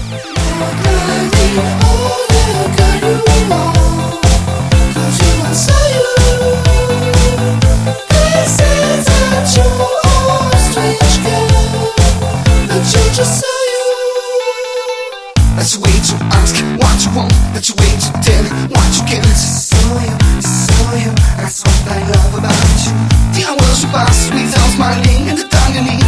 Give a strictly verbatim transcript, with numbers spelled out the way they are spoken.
That's your way to ask what you want. That's your way to tell what you can. It's so you, it's so you. That's what I love about you. The hours we pass without smiling, and the tongue you need.